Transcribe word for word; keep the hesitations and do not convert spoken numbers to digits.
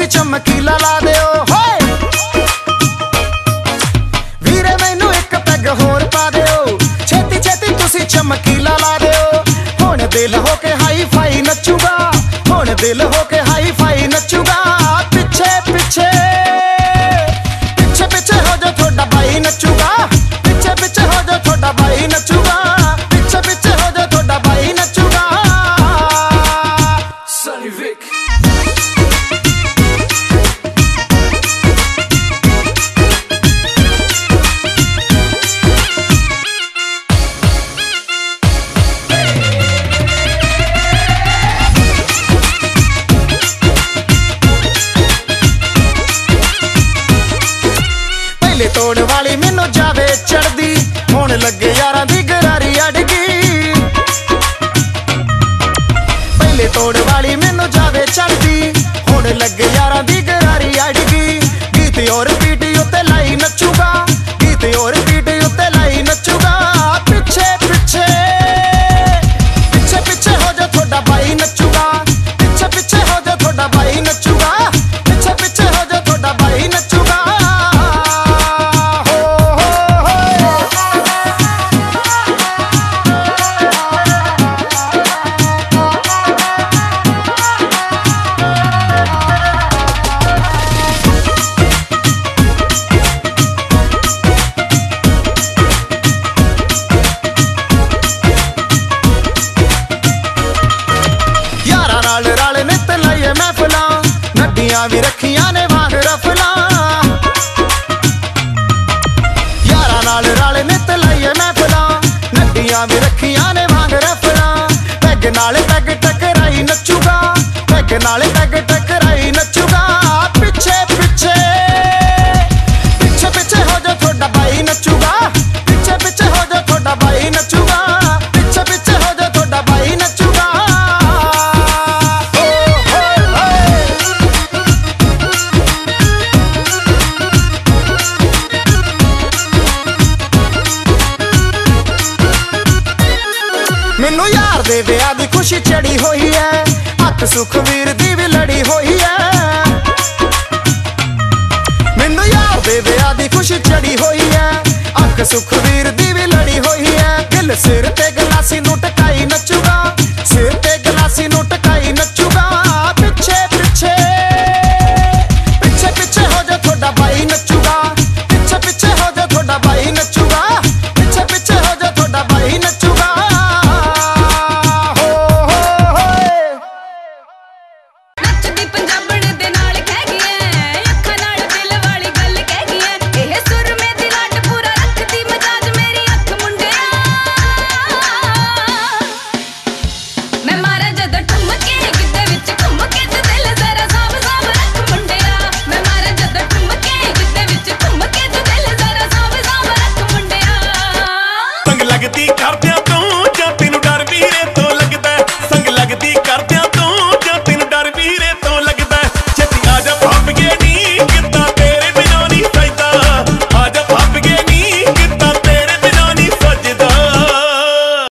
चमकीला ला दिओ होए वीरे मैनू एक पैग होर पा दिओ छेती छेती तुसी चमकीला ला दिओ हुण दिल होके हाई फाई नचूगा हुण दिल होके हाई फाई नचूगा पिछे पिछे पिछे पिछे हो जा थोड़ा भाई नचूगा पिछे पिछे हो जा थोड़ा भाई नचूगा पिछे पिछे हो जा थोड़ा भाई नचूगा Sonny Vic तोड़ वाली मैनू जावे चढ़दी हुण लगे यारां दी गरारी अड़गी पहले तोड़ वाली मैनू जावे चढ़दी हुण लगे यारां दी गरारी अड़गी गीत और पीटी उत्ते लाई नचूगा गीत और पीटी उत्ते लाई नचूगा पिछे पिछे पिछे पिछे हो जा थोड़ा भाई नचूगा पिछे पिछे हो जा थोड़ा भाई नचूगा पिछे पिछे हो जा थोड़ा भाई नचूगा भी रखियां ने वांग रफला यारा नाल रल नित लाइए महफिला नड्डियां भी रखियां ने वांग रफला पैग नाल पैग टकराई नचूगा पैग नाल पैग टकराई नचूगा पिछे पिछे पिछे पिछे हो जा थोड़ा भाई नचूगा पिछे पिछे हो जा थोड़ा भाई नचूगा पिछे पिछे हो जा थोड़ा भाई नचूगा मैनू यार दे विआह दी खुशी चढ़ी हुई है अख सुखवीर दी भी लड़ी हुई है मैनू यार दे विआह दी खुशी चढ़ी हुई है अख सुखवीर दी भी लड़ी हुई है दिल सिर ते गलासी नू टकाई नचूगा सिर ते गलासी नू टकाई नचूगा पिछे पिछे पिछे पिछे हो जा थोड़ा भाई नचूगा पिछे पिछे हो जा थोड़ा भाई नचूगा पिछे पिछे हो जा थोड़ा भाई नचूगा मैं मारा जद ठुमके गिद्दे विच घुम के